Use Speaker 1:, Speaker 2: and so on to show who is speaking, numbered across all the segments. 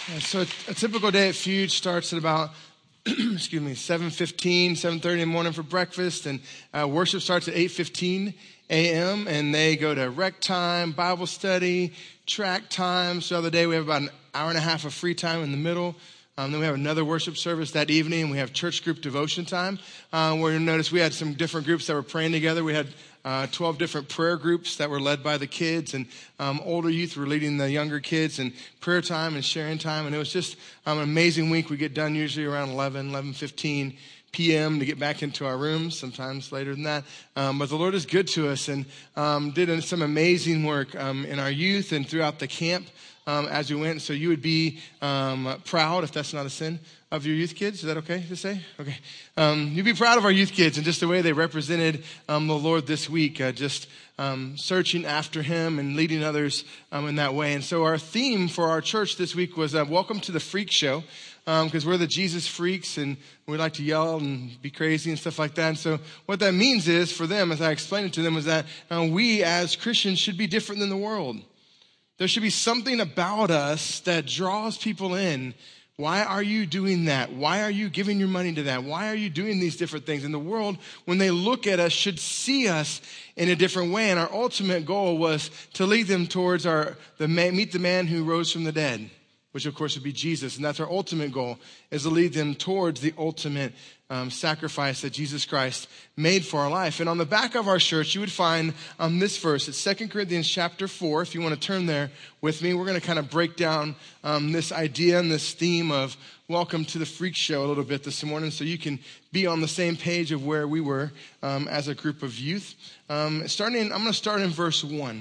Speaker 1: So a typical day at Fuge starts at about 7:15, 7:30 in the morning for breakfast, and worship starts at 8:15 a.m., and they go to rec time, Bible study, track time. So the other day we have about an hour and a half of free time in the middle. Then we have another worship service that evening, and we have church group devotion time, where you'll notice we had some different groups that were praying together. We had 12 different prayer groups that were led by the kids, and older youth were leading the younger kids, and prayer time and sharing time. And it was just an amazing week. We get done usually around 11:15 p.m. to get back into our rooms, sometimes later than that. But the Lord is good to us, and did some amazing work in our youth and throughout the camp as we went. So you would be proud, if that's not a sin, of your youth kids. Is that okay to say? Okay. You'd be proud of our youth kids and just the way they represented the Lord this week, just searching after him and leading others in that way. And so our theme for our church this week was welcome to the freak show, because we're the Jesus freaks and we like to yell and be crazy and stuff like that. And so what that means is, for them, as I explained it to them, was that we as Christians should be different than the world. There should be something about us that draws people in. Why are you doing that? Why are you giving your money to that? Why are you doing these different things? And the world, when they look at us, should see us in a different way. And our ultimate goal was to lead them towards meet the man who rose from the dead, which of course would be Jesus. And that's our ultimate goal, is to lead them towards the ultimate sacrifice that Jesus Christ made for our life. And on the back of our shirt, you would find this verse. It's 2 Corinthians chapter 4. If you want to turn there with me, we're going to kind of break down this idea and this theme of welcome to the freak show a little bit this morning, so you can be on the same page of where we were as a group of youth. I'm going to start in verse 1.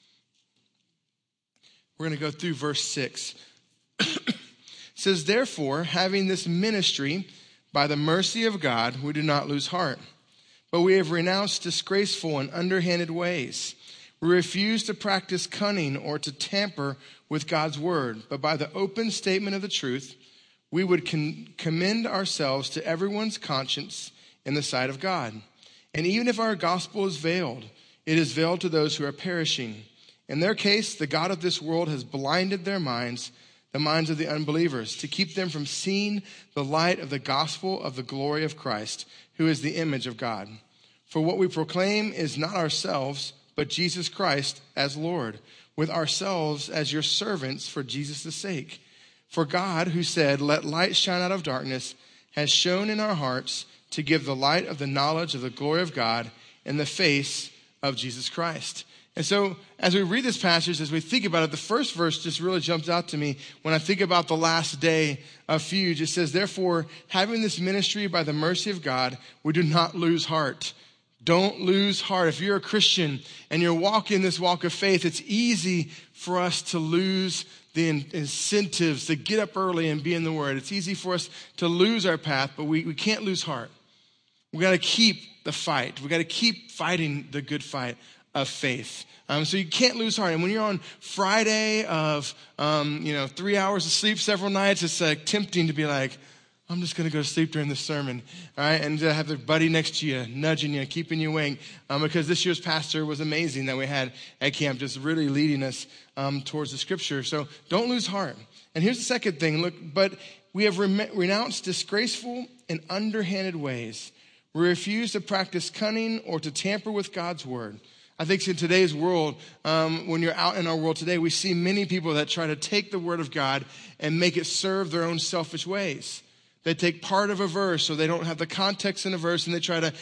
Speaker 1: We're going to go through verse 6. It says, "Therefore, having this ministry, by the mercy of God, we do not lose heart. But we have renounced disgraceful and underhanded ways. We refuse to practice cunning or to tamper with God's word. But by the open statement of the truth, we would commend ourselves to everyone's conscience in the sight of God. And even if our gospel is veiled, it is veiled to those who are perishing. In their case, the God of this world has blinded their minds, the minds of the unbelievers, to keep them from seeing the light of the gospel of the glory of Christ, who is the image of God. For what we proclaim is not ourselves, but Jesus Christ as Lord, with ourselves as your servants for Jesus' sake. For God, who said, 'Let light shine out of darkness,' has shone in our hearts to give the light of the knowledge of the glory of God in the face of Jesus Christ." And so as we read this passage, as we think about it, the first verse just really jumps out to me when I think about the last day of Fuge. It says, "Therefore, having this ministry by the mercy of God, we do not lose heart." Don't lose heart. If you're a Christian and you're walking this walk of faith, it's easy for us to lose the incentives to get up early and be in the Word. It's easy for us to lose our path, but we can't lose heart. We got to keep the fight. We got to keep fighting the good fight of faith. So you can't lose heart. And when you're on Friday of 3 hours of sleep several nights, it's tempting to be like, I'm just going to go to sleep during this sermon, all right? And to have the buddy next to you, nudging you, keeping you awake, because this year's pastor was amazing that we had at camp, just really leading us towards the scripture. So don't lose heart. And here's the second thing. Look, but we have renounced disgraceful and underhanded ways. We refuse to practice cunning or to tamper with God's word. I think in today's world, when you're out in our world today, we see many people that try to take the word of God and make it serve their own selfish ways. They take part of a verse, or they don't have the context in a verse, and they try to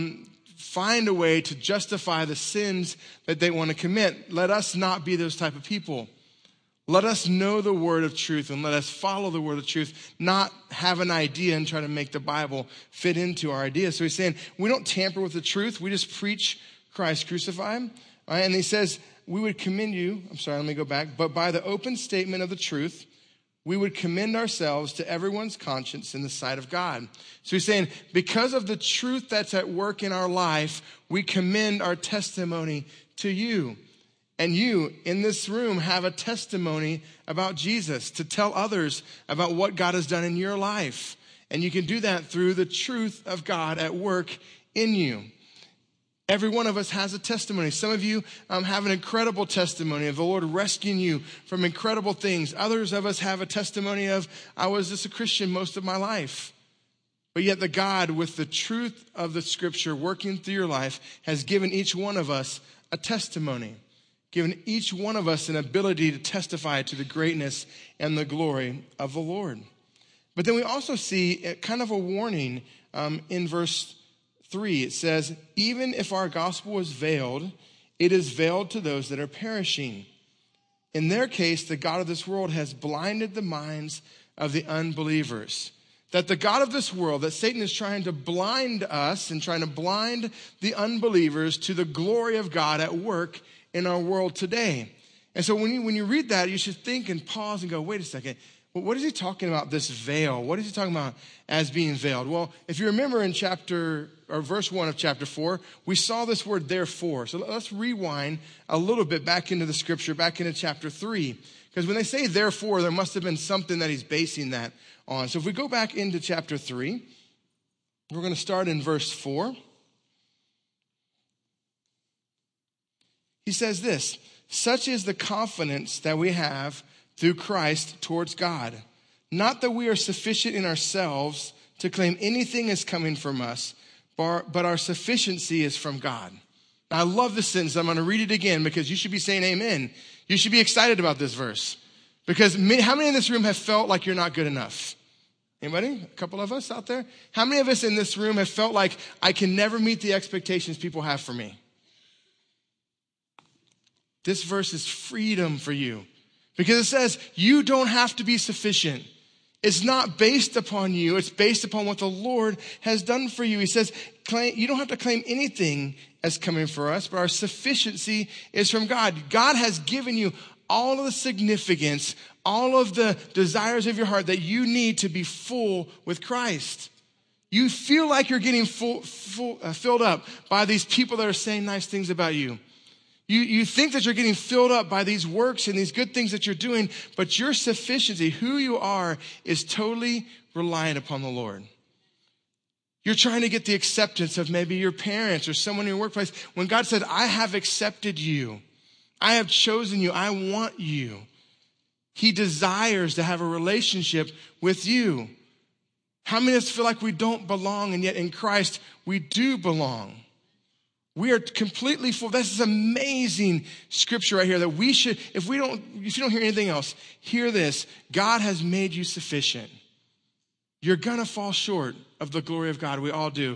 Speaker 1: find a way to justify the sins that they want to commit. Let us not be those type of people. Let us know the word of truth, and let us follow the word of truth, not have an idea and try to make the Bible fit into our idea. So he's saying, we don't tamper with the truth. We just preach Christ crucified. All right? And he says, we would commend you. Let me go back. But by the open statement of the truth, we would commend ourselves to everyone's conscience in the sight of God. So he's saying, because of the truth that's at work in our life, we commend our testimony to you. And you in this room have a testimony about Jesus to tell others about what God has done in your life. And you can do that through the truth of God at work in you. Every one of us has a testimony. Some of you have an incredible testimony of the Lord rescuing you from incredible things. Others of us have a testimony of, I was just a Christian most of my life. But yet the God with the truth of the scripture working through your life has given each one of us a testimony, given each one of us an ability to testify to the greatness and the glory of the Lord. But then we also see kind of a warning in verse 3. It says, even if our gospel is veiled, it is veiled to those that are perishing. In their case, the God of this world has blinded the minds of the unbelievers. That the God of this world, that Satan is trying to blind us and trying to blind the unbelievers to the glory of God at work in our world today. And so when you read that, you should think and pause and go, wait a second. Well, what is he talking about, this veil? What is he talking about as being veiled? Well, if you remember in verse 1 of chapter 4, we saw this word therefore. So let's rewind a little bit back into the scripture, back into chapter 3. Because when they say therefore, there must have been something that he's basing that on. So if we go back into chapter 3, we're going to start in verse 4. He says this, such is the confidence that we have through Christ towards God. Not that we are sufficient in ourselves to claim anything is coming from us, but our sufficiency is from God. Now, I love this sentence. I'm going to read it again because you should be saying amen. You should be excited about this verse. Because how many in this room have felt like you're not good enough? Anybody? A couple of us out there? How many of us in this room have felt like I can never meet the expectations people have for me? This verse is freedom for you. Because it says you don't have to be sufficient. It's not based upon you. It's based upon what the Lord has done for you. He says, you don't have to claim anything as coming for us, but our sufficiency is from God. God has given you all of the significance, all of the desires of your heart that you need to be full with Christ. You feel like you're getting filled up by these people that are saying nice things about you. You think that you're getting filled up by these works and these good things that you're doing, but your sufficiency, who you are, is totally reliant upon the Lord. You're trying to get the acceptance of maybe your parents or someone in your workplace. When God said, I have accepted you, I have chosen you, I want you. He desires to have a relationship with you. How many of us feel like we don't belong, and yet in Christ we do belong? We are completely full. This is amazing scripture right here that we should, if you don't hear anything else, hear this. God has made you sufficient. You're going to fall short of the glory of God. We all do.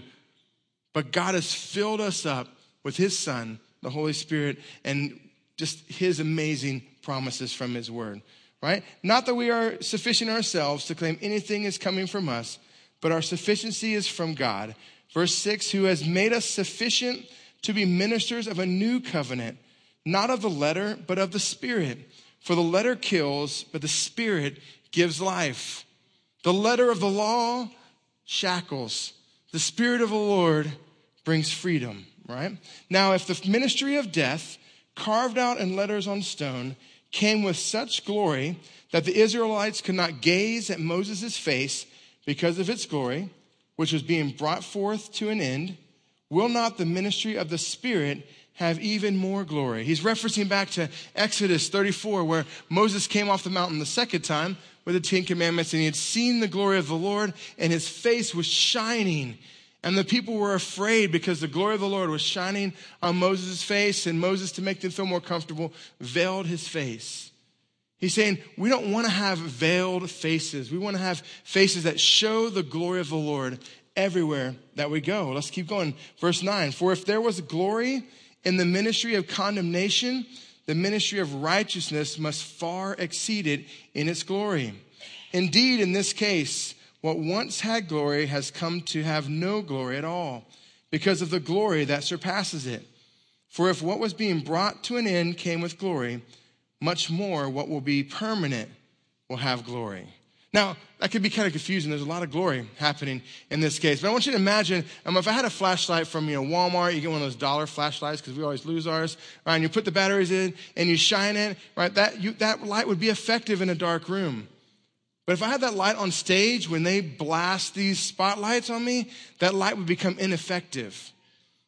Speaker 1: But God has filled us up with his Son, the Holy Spirit, and just his amazing promises from his word, right? Not that we are sufficient ourselves to claim anything is coming from us, but our sufficiency is from God. Verse 6, who has made us sufficient to be ministers of a new covenant, not of the letter, but of the Spirit. For the letter kills, but the Spirit gives life. The letter of the law shackles. The Spirit of the Lord brings freedom, right? Now, if the ministry of death, carved out in letters on stone, came with such glory that the Israelites could not gaze at Moses' face because of its glory, which was being brought forth to an end, will not the ministry of the Spirit have even more glory? He's referencing back to Exodus 34, where Moses came off the mountain the second time with the 10 Commandments, and he had seen the glory of the Lord, and his face was shining. And the people were afraid because the glory of the Lord was shining on Moses' face, and Moses, to make them feel more comfortable, veiled his face. He's saying we don't want to have veiled faces. We want to have faces that show the glory of the Lord everywhere that we go. Let's keep going. Verse 9, for if there was glory in the ministry of condemnation, the ministry of righteousness must far exceed it in its glory. Indeed, in this case, what once had glory has come to have no glory at all because of the glory that surpasses it. For if what was being brought to an end came with glory, much more what will be permanent will have glory. Now, that could be kind of confusing. There's a lot of glory happening in this case. But I want you to imagine, if I had a flashlight from Walmart, you get one of those dollar flashlights because we always lose ours, right? And you put the batteries in and you shine it, right? That light would be effective in a dark room. But if I had that light on stage, when they blast these spotlights on me, that light would become ineffective.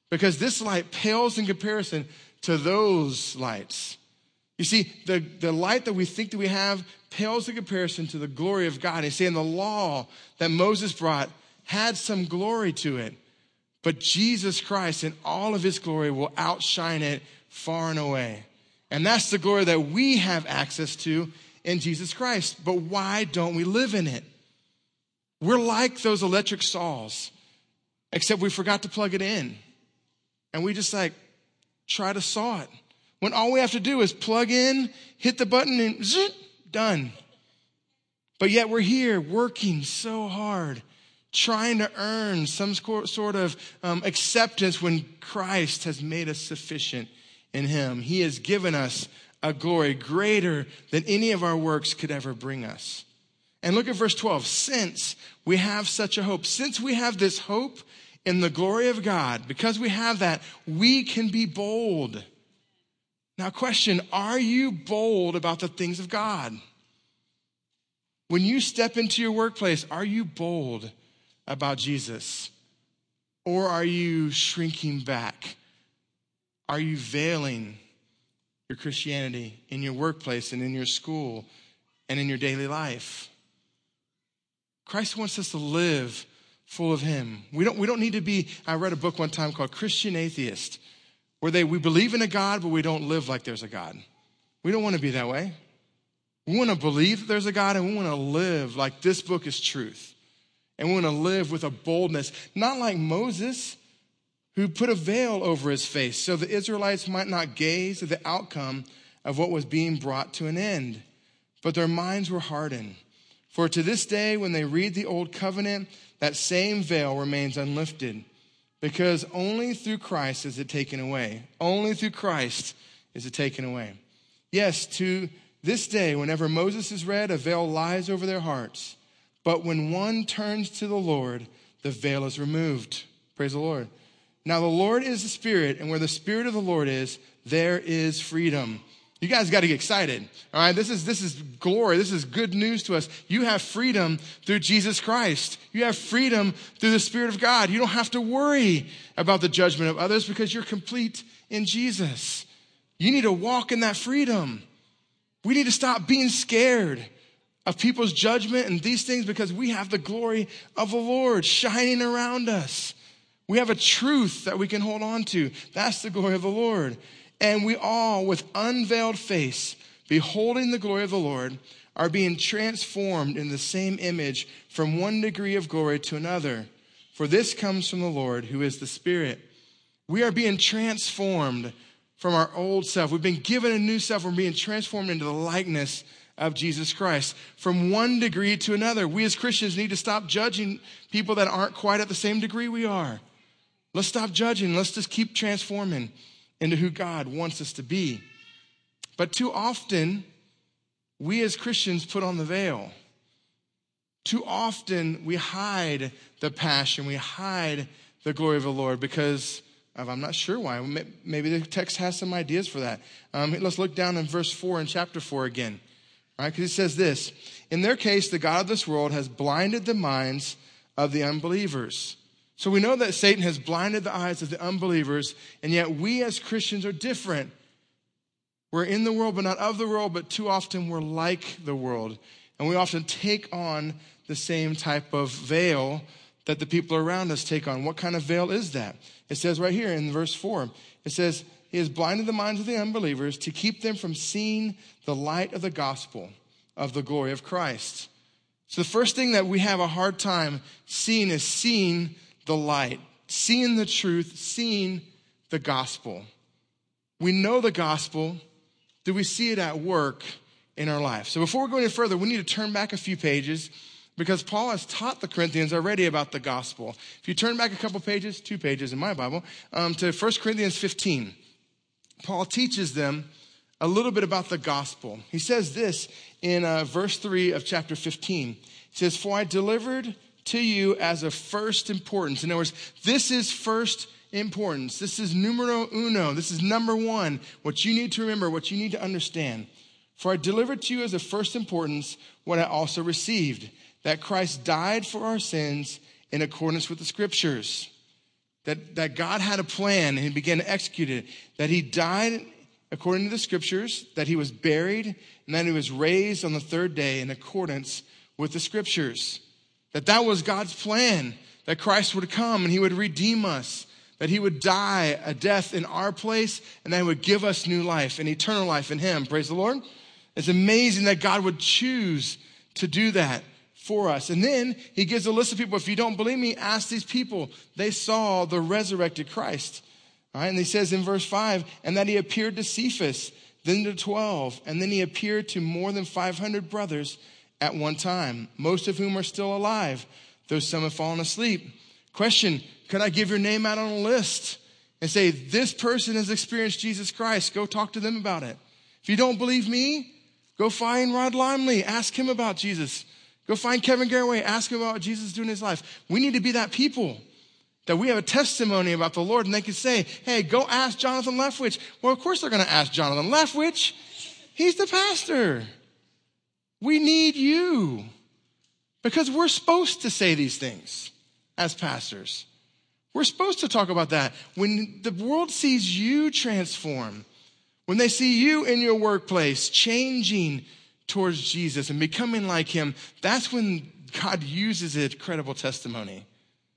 Speaker 1: because this light pales in comparison to those lights. You see, the light that we think that we have pales in comparison to the glory of God. He's saying the law that Moses brought had some glory to it, but Jesus Christ in all of his glory will outshine it far and away. And that's the glory that we have access to in Jesus Christ. But why don't we live in it? We're like those electric saws, except we forgot to plug it in. And we just try to saw it. When all we have to do is plug in, hit the button, and zit, done. But yet we're here working so hard, trying to earn some sort of acceptance when Christ has made us sufficient in him. He has given us a glory greater than any of our works could ever bring us. And look at verse 12. Since we have such a hope, since we have this hope in the glory of God, because we have that, we can be bold. Now, question, are you bold about the things of God? When you step into your workplace, are you bold about Jesus? Or are you shrinking back? Are you veiling your Christianity in your workplace and in your school and in your daily life? Christ wants us to live full of him. We don't need to be, I read a book one time called Christian Atheist, where we believe in a God, but we don't live like there's a God. We don't want to be that way. We want to believe that there's a God, and we want to live like this book is truth. And we want to live with a boldness, not like Moses, who put a veil over his face so the Israelites might not gaze at the outcome of what was being brought to an end. But their minds were hardened. For to this day, when they read the old covenant, that same veil remains unlifted, because only through Christ is it taken away. Only through Christ is it taken away. Yes, to this day, whenever Moses is read, a veil lies over their hearts. But when one turns to the Lord, the veil is removed. Praise the Lord. Now the Lord is the Spirit, and where the Spirit of the Lord is, there is freedom. You guys got to get excited. All right, this is glory. This is good news to us. You have freedom through Jesus Christ. You have freedom through the Spirit of God. You don't have to worry about the judgment of others because you're complete in Jesus. You need to walk in that freedom. We need to stop being scared of people's judgment and these things because we have the glory of the Lord shining around us. We have a truth that we can hold on to. That's the glory of the Lord. And we all, with unveiled face, beholding the glory of the Lord, are being transformed in the same image from one degree of glory to another. For this comes from the Lord, who is the Spirit. We are being transformed from our old self. We've been given a new self. We're being transformed into the likeness of Jesus Christ. From one degree to another. We as Christians need to stop judging people that aren't quite at the same degree we are. Let's stop judging. Let's just keep transforming into who God wants us to be. But too often, we as Christians put on the veil. Too often, we hide the passion. We hide the glory of the Lord because of, I'm not sure why. Maybe the text has some ideas for that. Let's look down in verse 4 in chapter 4 again. All right, because it says this, in their case, the God of this world has blinded the minds of the unbelievers. So we know that Satan has blinded the eyes of the unbelievers, and yet we as Christians are different. We're in the world, but not of the world, but too often we're like the world. And we often take on the same type of veil that the people around us take on. What kind of veil is that? It says right here in verse 4, it says, he has blinded the minds of the unbelievers to keep them from seeing the light of the gospel of the glory of Christ. So the first thing that we have a hard time seeing is seeing the light, seeing the truth, seeing the gospel. We know the gospel. Do we see it at work in our life? So before we go any further, we need to turn back a few pages because Paul has taught the Corinthians already about the gospel. If you turn back a couple pages, 2 pages in my Bible, to 1 Corinthians 15, Paul teaches them a little bit about the gospel. He says this in verse 3 of chapter 15. He says, for I delivered to you as of first importance. In other words, this is first importance. This is numero uno. This is number one. What you need to remember, what you need to understand. For I delivered to you as of first importance what I also received, that Christ died for our sins in accordance with the scriptures. that God had a plan and he began to execute it, that he died according to the scriptures, that he was buried, and that he was raised on the third day in accordance with the scriptures. That was God's plan, that Christ would come and he would redeem us, that he would die a death in our place, and that he would give us new life and eternal life in him. Praise the Lord. It's amazing that God would choose to do that for us. And then he gives a list of people. If you don't believe me, ask these people. They saw the resurrected Christ. All right, and he says in verse 5, and that he appeared to Cephas, then to 12, and then he appeared to more than 500 brothers at one time, most of whom are still alive, though some have fallen asleep. Question, could I give your name out on a list and say, this person has experienced Jesus Christ? Go talk to them about it. If you don't believe me, go find Rod Limley. Ask him about Jesus. Go find Kevin Garraway. Ask him about what Jesus is doing in his life. We need to be that people, that we have a testimony about the Lord, and they can say, hey, go ask Jonathan Leftwich. Well, of course they're going to ask Jonathan Leftwich. He's the pastor. We need you because we're supposed to say these things as pastors. We're supposed to talk about that. When the world sees you transform, when they see you in your workplace changing towards Jesus and becoming like him, that's when God uses a credible testimony.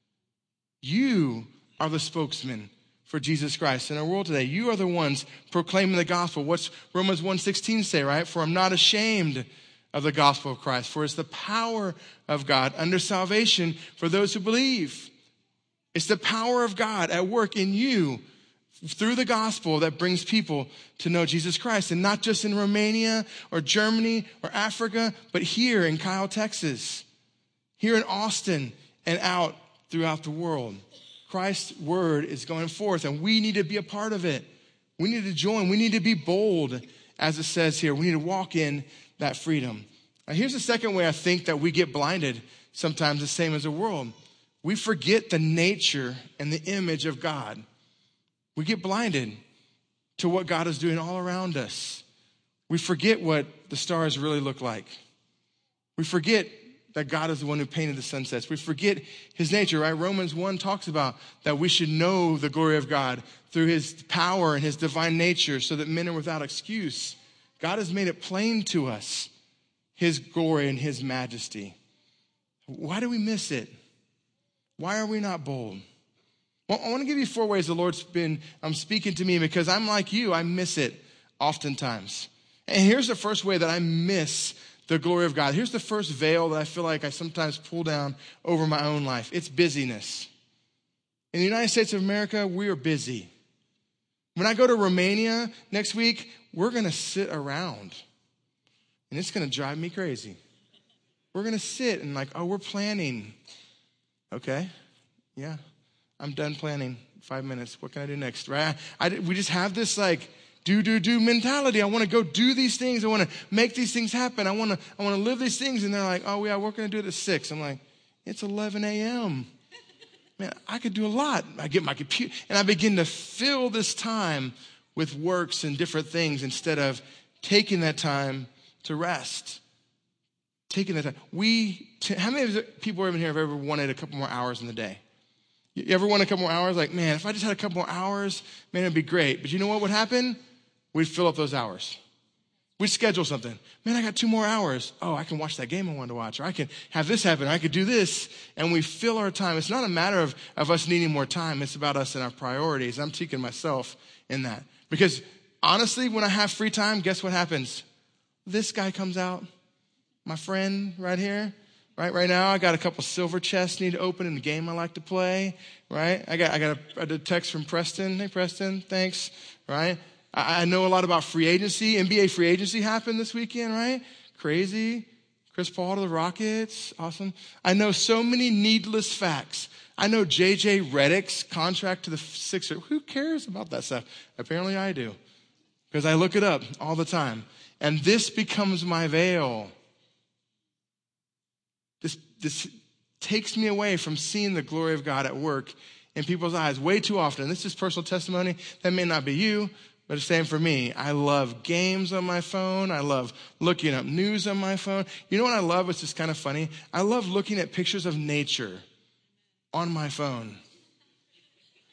Speaker 1: You are the spokesman for Jesus Christ in our world today. You are the ones proclaiming the gospel. What's Romans 1:16 say, right? For I'm not ashamed of the gospel of Christ, for it's the power of God under salvation for those who believe. It's the power of God at work in you through the gospel that brings people to know Jesus Christ. And not just in Romania or Germany or Africa, but here in Kyle, Texas, here in Austin and out throughout the world. Christ's word is going forth, and we need to be a part of it. We need to join. We need to be bold, as it says here. We need to walk in that freedom. Now, here's the second way I think that we get blinded sometimes, the same as the world. We forget the nature and the image of God. We get blinded to what God is doing all around us. We forget what the stars really look like. We forget that God is the one who painted the sunsets. We forget his nature, right? Romans 1 talks about that we should know the glory of God through his power and his divine nature so that men are without excuse. God has made it plain to us, his glory and his majesty. Why do we miss it? Why are we not bold? Well, I want to give you 4 ways the Lord's been speaking to me, because I'm like you, I miss it oftentimes. And here's the first way that I miss the glory of God. Here's the first veil that I feel like I sometimes pull down over my own life. It's busyness. In the United States of America, we are busy. When I go to Romania next week, we're going to sit around, and it's going to drive me crazy. We're going to sit and we're planning. Okay, yeah, I'm done planning. 5 minutes. What can I do next? Right? We just have this do mentality. I want to go do these things. I want to make these things happen. I want to live these things. And they're like, oh yeah, we're going to do it at 6. I'm like, it's 11 a.m. Man, I could do a lot. I get my computer and I begin to fill this time with works and different things instead of taking that time to rest. Taking that time. How many people in here have ever wanted a couple more hours in the day? You ever want a couple more hours? Like, man, if I just had a couple more hours, man, it'd be great. But you know what would happen? We'd fill up those hours. We'd schedule something. Man, I got 2 more hours. Oh, I can watch that game I wanted to watch. Or I can have this happen. Or I could do this. And we fill our time. It's not a matter of us needing more time. It's about us and our priorities. I'm taking myself in that. Because honestly, when I have free time, guess what happens? This guy comes out. My friend right here. Right now, I got a couple silver chests need to open in the game I like to play. Right? I got a text from Preston. Hey, Preston, thanks. Right? I know a lot about free agency. NBA free agency happened this weekend, right? Crazy. Chris Paul to the Rockets. Awesome. I know so many needless facts. I know JJ Redick's contract to the Sixers. Who cares about that stuff? Apparently I do, because I look it up all the time. And this becomes my veil. This takes me away from seeing the glory of God at work in people's eyes way too often. This is personal testimony. That may not be you, but it's same for me. I love games on my phone. I love looking up news on my phone. You know what I love? It's just kind of funny. I love looking at pictures of nature on my phone.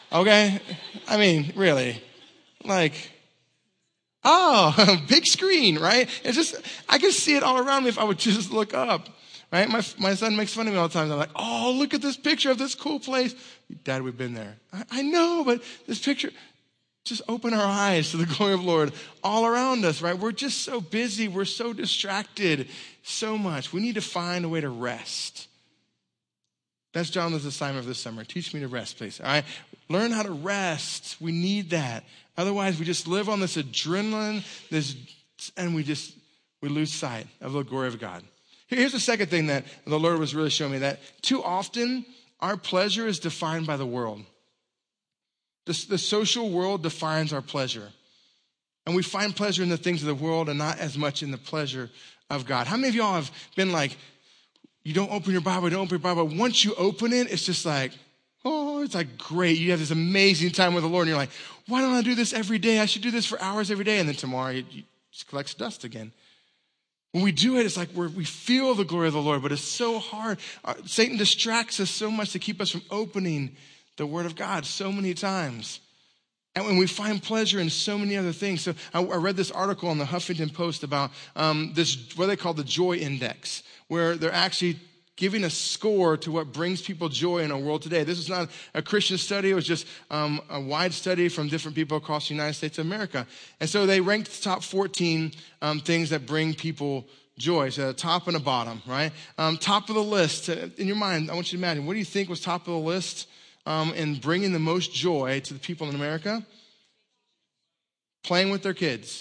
Speaker 1: Okay? I mean, really. Like, oh, big screen, right? It's just, I can see it all around me if I would just look up, right? My son makes fun of me all the time. I'm like, oh, look at this picture of this cool place. Dad, we've been there. I know, but this picture, just open our eyes to the glory of the Lord all around us, right? We're just so busy. We're so distracted so much. We need to find a way to rest. That's Jonathan's assignment of this summer. Teach me to rest, please. All right? Learn how to rest. We need that. Otherwise, we just live on this adrenaline, and we lose sight of the glory of God. Here's the second thing that the Lord was really showing me, that too often our pleasure is defined by the world. The social world defines our pleasure. And we find pleasure in the things of the world and not as much in the pleasure of God. How many of y'all have been like, you don't open your Bible, once you open it, it's just like, oh, it's like great. You have this amazing time with the Lord, and you're like, why don't I do this every day? I should do this for hours every day. And then tomorrow, it just collects dust again. When we do it, it's like we feel the glory of the Lord, but it's so hard. Satan distracts us so much to keep us from opening the Word of God so many times. And when we find pleasure in so many other things. So I read this article on the Huffington Post about this, what they call the joy index, where they're actually giving a score to what brings people joy in our world today. This is not a Christian study. It was just a wide study from different people across the United States of America. And so they ranked the top 14 things that bring people joy. So the top and the bottom, right? Top of the list, in your mind, I want you to imagine, what do you think was top of the list in bringing the most joy to the people in America? Playing with their kids.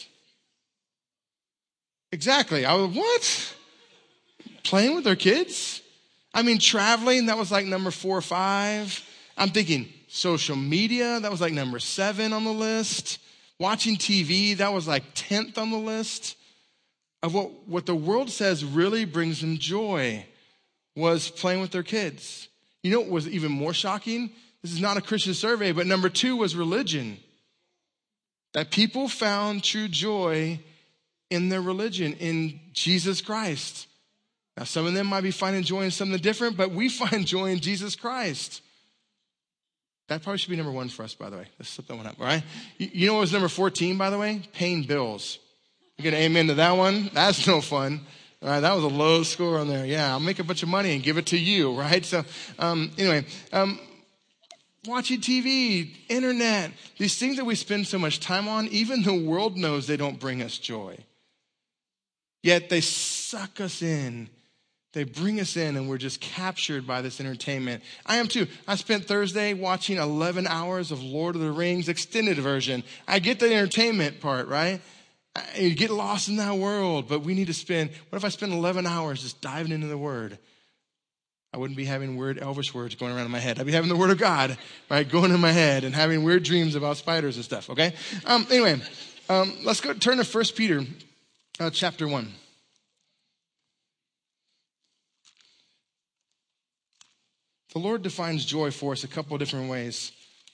Speaker 1: Exactly. I was, what? Playing with their kids? I mean, traveling, that was like number 4 or 5. I'm thinking social media, that was like number 7 on the list. Watching TV, that was like 10th on the list. Of what the world says really brings them joy was playing with their kids. You know what was even more shocking? This is not a Christian survey, but number 2 was religion. That people found true joy in their religion, in Jesus Christ. Now, some of them might be finding joy in something different, but we find joy in Jesus Christ. That probably should be number 1 for us, by the way. Let's slip that one up, all right? You know what was number 14, by the way? Paying bills. You get an amen to that one? That's no fun. All right, that was a low score on there. Yeah, I'll make a bunch of money and give it to you, right? So anyway, watching TV, internet, these things that we spend so much time on, even the world knows they don't bring us joy. Yet they suck us in. They bring us in, and we're just captured by this entertainment. I am too. I spent Thursday watching 11 hours of Lord of the Rings extended version. I get the entertainment part, right? You get lost in that world, but we need to spend, what if I spend 11 hours just diving into the Word? I wouldn't be having weird Elvish words going around in my head. I'd be having the Word of God, right, going in my head and having weird dreams about spiders and stuff, okay? Anyway, let's go turn to 1 Peter chapter 1. The Lord defines joy for us a couple of different ways.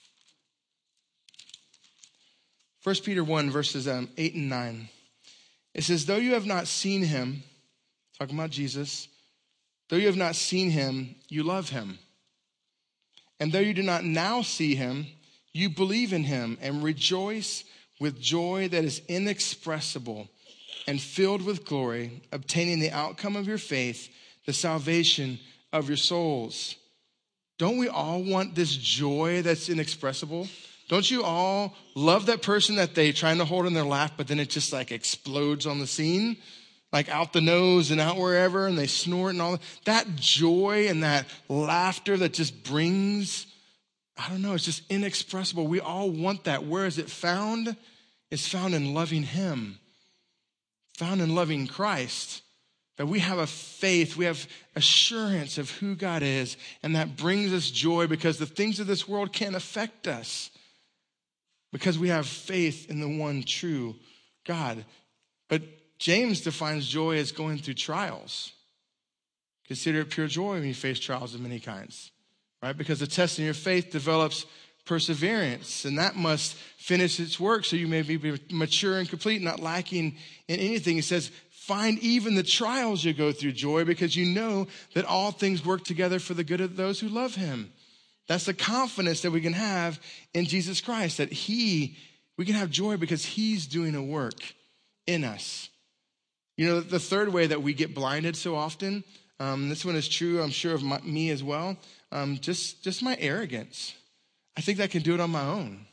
Speaker 1: 1 Peter 1, verses 8 and 9. It says, though you have not seen him, talking about Jesus, though you have not seen him, you love him. And though you do not now see him, you believe in him and rejoice with joy that is inexpressible and filled with glory, obtaining the outcome of your faith, the salvation of your souls. Don't we all want this joy that's inexpressible? Don't you all love that person that they're trying to hold in their lap, but then it just like explodes on the scene? Like out the nose and out wherever, and they snort and all that joy and that laughter that just brings, I don't know, it's just inexpressible. We all want that. Where is it found? It's found in loving him, found in loving Christ. That we have a faith, we have assurance of who God is, and that brings us joy because the things of this world can't affect us because we have faith in the one true God. But James defines joy as going through trials. Consider it pure joy when you face trials of many kinds, right? Because the test in your faith develops perseverance, and that must finish its work so you may be mature and complete, not lacking in anything. He says, find even the trials you go through joy because you know that all things work together for the good of those who love him. That's the confidence that we can have in Jesus Christ, that we can have joy because he's doing a work in us. You know, the third way that we get blinded so often, this one is true, I'm sure, of me as well, just my arrogance. I think I can do it on my own.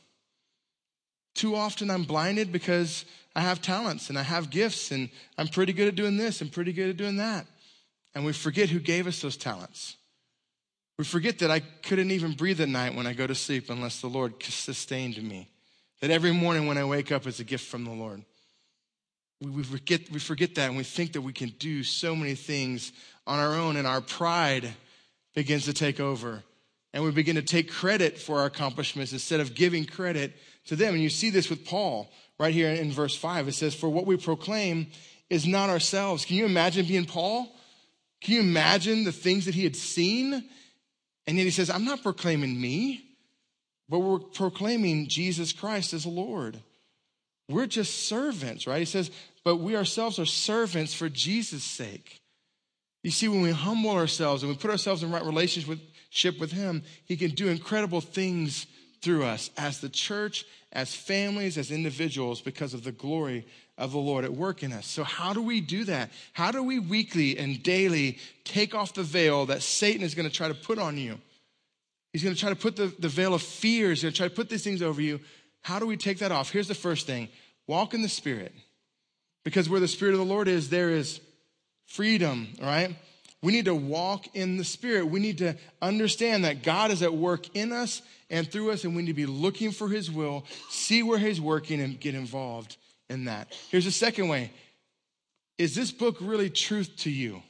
Speaker 1: Too often I'm blinded because I have talents and I have gifts and I'm pretty good at doing this and pretty good at doing that. And we forget who gave us those talents. We forget that I couldn't even breathe at night when I go to sleep unless the Lord sustained me. That every morning when I wake up is a gift from the Lord. We forget that, and we think that we can do so many things on our own, and our pride begins to take over. And we begin to take credit for our accomplishments instead of giving credit to them. And you see this with Paul right here in verse 5. It says, "For what we proclaim is not ourselves." Can you imagine being Paul? Can you imagine the things that he had seen? And yet he says, I'm not proclaiming me, but we're proclaiming Jesus Christ as Lord. We're just servants, right? He says, but we ourselves are servants for Jesus' sake. You see, when we humble ourselves and we put ourselves in right relationship with him, he can do incredible things through us as the church, as families, as individuals, because of the glory of the Lord at work in us. So how do we do that? How do we weekly and daily take off the veil that Satan is going to try to put on you? He's going to try to put the veil of fear. He's going to try to put these things over you. How do we take that off? Here's the first thing. Walk in the Spirit. Because where the Spirit of the Lord is, there is freedom, all right? We need to walk in the Spirit. We need to understand that God is at work in us and through us, and we need to be looking for his will, see where he's working, and get involved in that. Here's the second way. Is this book really truth to you?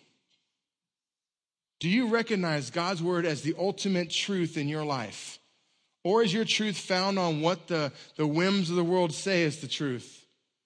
Speaker 1: Do you recognize God's word as the ultimate truth in your life? Or is your truth found on what the whims of the world say is the truth?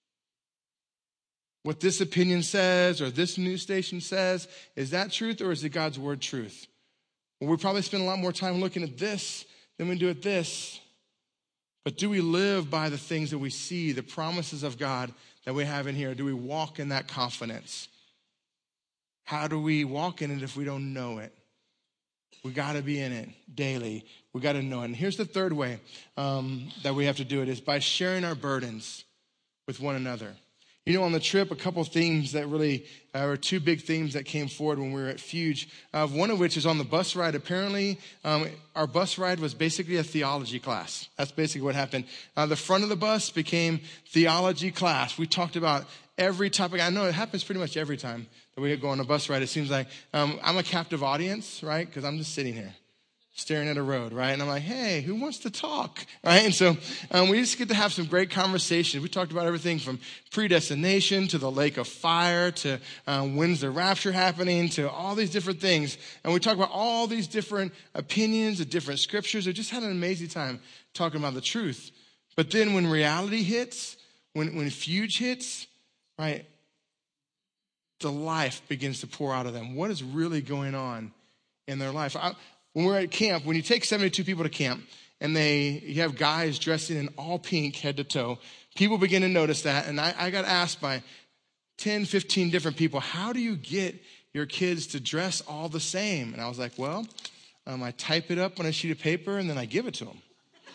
Speaker 1: What this opinion says or this news station says, is that truth or is it God's word truth? Well, we probably spend a lot more time looking at this than we do at this. But do we live by the things that we see, the promises of God that we have in here? Do we walk in that confidence? How do we walk in it if we don't know it? We got to be in it daily. We got to know it. And here's the third way that we have to do it is by sharing our burdens with one another. You know, on the trip, a couple of themes that really were two big themes that came forward when we were at Fuge. One of which is on the bus ride. Apparently, our bus ride was basically a theology class. That's basically what happened. The front of the bus became theology class. We talked about every topic. I know it happens pretty much every time that we go on a bus ride. It seems like I'm a captive audience, right? Because I'm just sitting here staring at a road, right? And I'm like, hey, who wants to talk, right? And so we just get to have some great conversations. We talked about everything from predestination to the lake of fire to when's the rapture happening to all these different things. And we talk about all these different opinions of different scriptures. We just had an amazing time talking about the truth. But then when reality hits, when Fuge hits, right, the life begins to pour out of them. What is really going on in their life? When we're at camp, when you take 72 people to camp and you have guys dressing in all pink head to toe, people begin to notice that. And I got asked by 10, 15 different people, how do you get your kids to dress all the same? And I was like, well, I type it up on a sheet of paper and then I give it to them.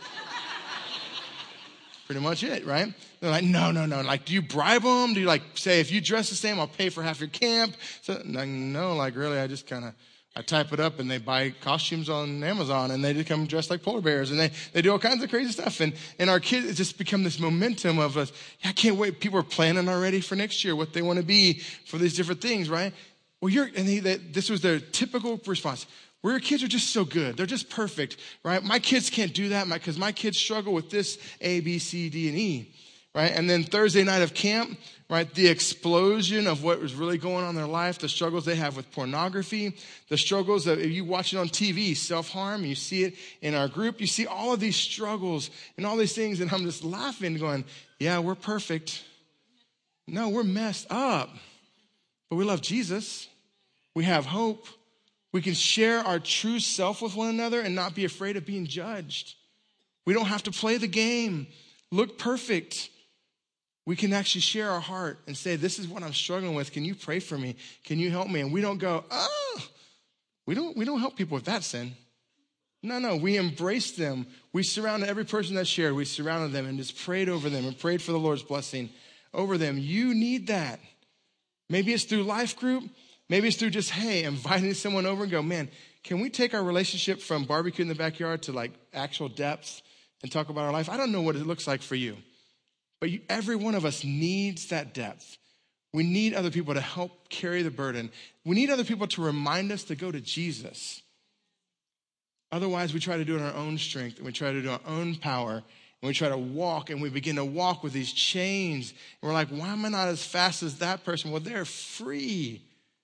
Speaker 1: Pretty much it, right? They're like, no. Like, do you bribe them? Do you like say, if you dress the same, I'll pay for half your camp? So no, like really, I just kind of, I type it up and they buy costumes on Amazon and they just come dressed like polar bears and they do all kinds of crazy stuff. And our kids, it's just become this momentum of us. Yeah, I can't wait. People are planning already for next year, what they want to be for these different things, right? Well, this was their typical response. Well, your kids are just so good. They're just perfect, right? My kids can't do that because my kids struggle with this A, B, C, D, and E, right? And then Thursday night of camp, right, the explosion of what was really going on in their life, the struggles they have with pornography, the struggles that you watch it on TV, self-harm, you see it in our group, you see all of these struggles and all these things, and I'm just laughing going, yeah, we're perfect. No, we're messed up, but we love Jesus. We have hope. We can share our true self with one another and not be afraid of being judged. We don't have to play the game, look perfect. We can actually share our heart and say, this is what I'm struggling with. Can you pray for me? Can you help me? And we don't go, we don't help people with that sin. No, we embraced them. We surrounded every person that shared. We surrounded them and just prayed over them and prayed for the Lord's blessing over them. You need that. Maybe it's through life group. Maybe it's through just, hey, inviting someone over and go, man, can we take our relationship from barbecue in the backyard to like actual depth and talk about our life? I don't know what it looks like for you, but every one of us needs that depth. We need other people to help carry the burden. We need other people to remind us to go to Jesus. Otherwise, we try to do it in our own strength, and we try to do it in our own power, and we try to walk, and we begin to walk with these chains. And we're like, why am I not as fast as that person? Well, they're free.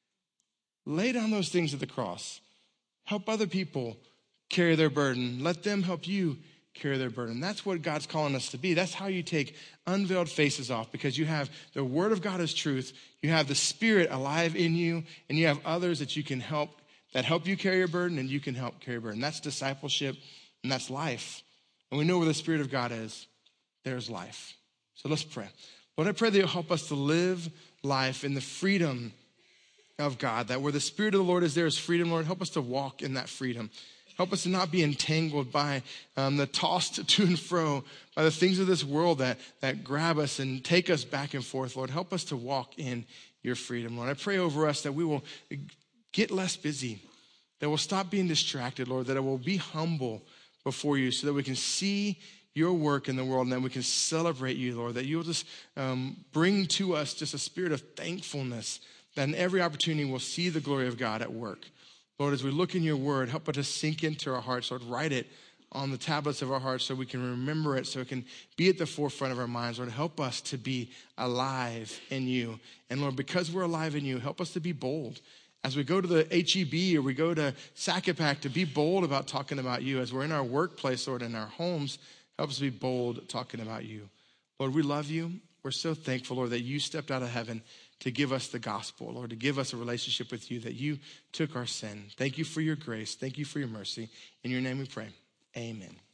Speaker 1: Lay down those things at the cross. Help other people carry their burden. Let them help you carry their burden. That's what God's calling us to be. That's how you take unveiled faces off, because you have the word of God as truth. You have the Spirit alive in you, and you have others that you can help, that help you carry your burden, and you can help carry your burden. That's discipleship, and that's life. And we know where the Spirit of God is, there's life. So let's pray. Lord, I pray that you'll help us to live life in the freedom of God, that where the Spirit of the Lord is, there is freedom. Lord, help us to walk in that freedom. Help us to not be entangled by the tossed to and fro, by the things of this world that grab us and take us back and forth. Lord, help us to walk in your freedom. Lord, I pray over us that we will get less busy, that we'll stop being distracted, Lord, that it will be humble before you so that we can see your work in the world and that we can celebrate you, Lord, that you'll just bring to us just a spirit of thankfulness, that in every opportunity we'll see the glory of God at work. Lord, as we look in your word, help it to sink into our hearts. Lord, write it on the tablets of our hearts so we can remember it, so it can be at the forefront of our minds. Lord, help us to be alive in you. And Lord, because we're alive in you, help us to be bold. As we go to the HEB or we go to Sacapac, to be bold about talking about you. As we're in our workplace, Lord, in our homes, help us be bold talking about you. Lord, we love you. We're so thankful, Lord, that you stepped out of heaven to give us the gospel, Lord, to give us a relationship with you, that you took our sin. Thank you for your grace. Thank you for your mercy. In your name we pray. Amen.